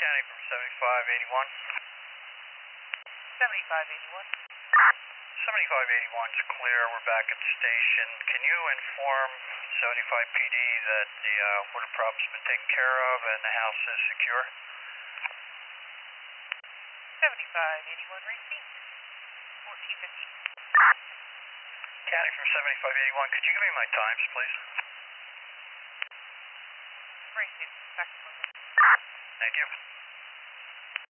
County from 7581. 7581. 7581's clear. We're back at the station. Can you inform 75 PD that the water problem's been taken care of and the house is secure? 7581 received. 1450. County from 7581, could you give me my times, please? Received. Back to moving. Thank you.